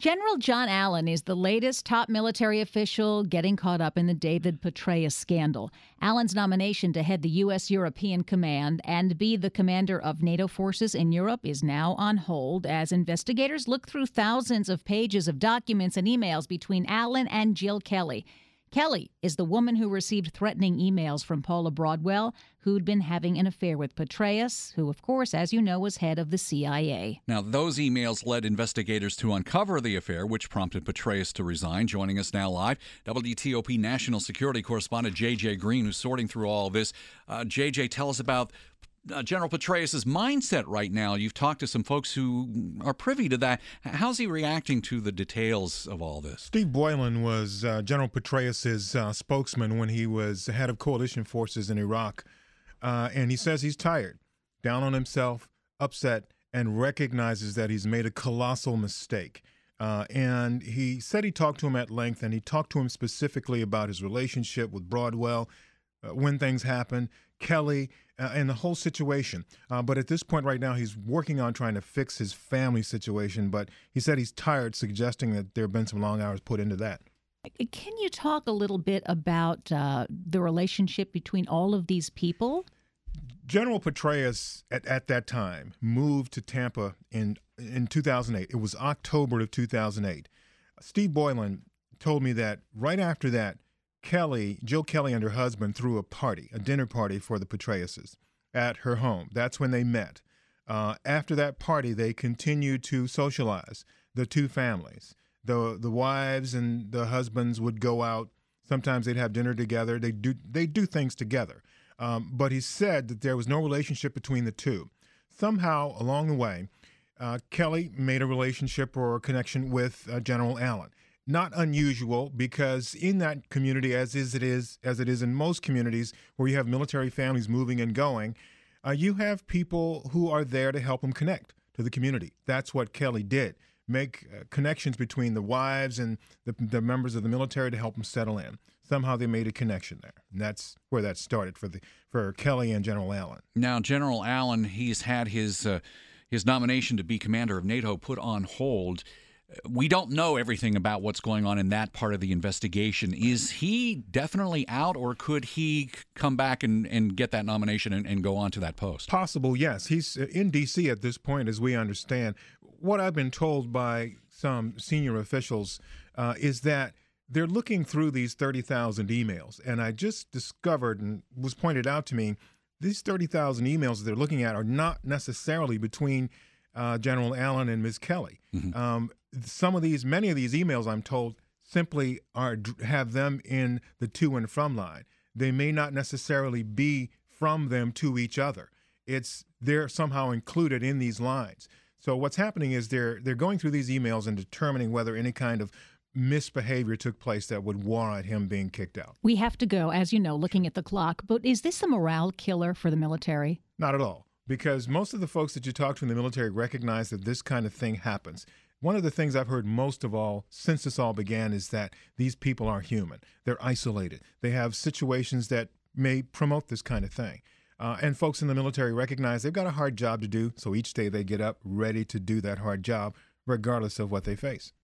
General John Allen is the latest top military official getting caught up in the David Petraeus scandal. Allen's nomination to head the U.S. European Command and be the commander of NATO forces in Europe is now on hold as investigators look through thousands of pages of documents and emails between Allen and Jill Kelly. Kelly is the woman who received threatening emails from Paula Broadwell, who'd been having an affair with Petraeus, who, of course, as you know, was head of the CIA. Now, those emails led investigators to uncover the affair, which prompted Petraeus to resign. Joining us now live, WTOP national security correspondent J.J. Green, who's sorting through all of this. J.J., tell us about General Petraeus' mindset right now. You've talked to some folks who are privy to that. How's he reacting to the details of all this? Steve Boylan was General Petraeus' spokesman when he was head of coalition forces in Iraq. And he says he's tired, down on himself, upset, and recognizes that he's made a colossal mistake. And he said he talked to him at length, and he talked to him specifically about his relationship with Broadwell, when things happen, Kelly, and the whole situation. But at this point right now, he's working on trying to fix his family situation. But he said he's tired, suggesting that there have been some long hours put into that. Can you talk a little bit about the relationship between all of these people? General Petraeus, at that time, moved to Tampa in 2008. It was October of 2008. Steve Boylan told me that right after that, Jill Kelly and her husband threw a dinner party for the Petraeuses at her home. That's when they met. After that party, they continued to socialize, the two families. The wives and the husbands would go out. Sometimes they'd have dinner together. They do things together. But he said that there was no relationship between the two. Somehow along the way, Kelly made a relationship or a connection with General Allen. Not unusual, because in that community, as it is in most communities where you have military families moving and going, you have people who are there to help them connect to the community. That's what Kelly did. Make connections between the wives and the members of the military to help them settle in. Somehow they made a connection there. And that's where that started for Kelly and General Allen. Now, General Allen, he's had his nomination to be commander of NATO put on hold. We don't know everything about what's going on in that part of the investigation. Is he definitely out, or could he come back and get that nomination and go on to that post? Possible, yes. He's in D.C. at this point, as we understand. What I've been told by some senior officials is that they're looking through these 30,000 emails. And I just discovered, and was pointed out to me, these 30,000 emails that they're looking at are not necessarily between General Allen and Ms. Kelly. Mm-hmm. Many of these emails, I'm told, simply have them in the to and from line. They may not necessarily be from them to each other. They're somehow included in these lines. So what's happening is they're going through these emails and determining whether any kind of misbehavior took place that would warrant him being kicked out. We have to go, as you know, looking at the clock. But is this a morale killer for the military? Not at all, because most of the folks that you talk to in the military recognize that this kind of thing happens. One of the things I've heard most of all since this all began is that these people are human. They're isolated. They have situations that may promote this kind of thing. And folks in the military recognize they've got a hard job to do, so each day they get up ready to do that hard job, regardless of what they face.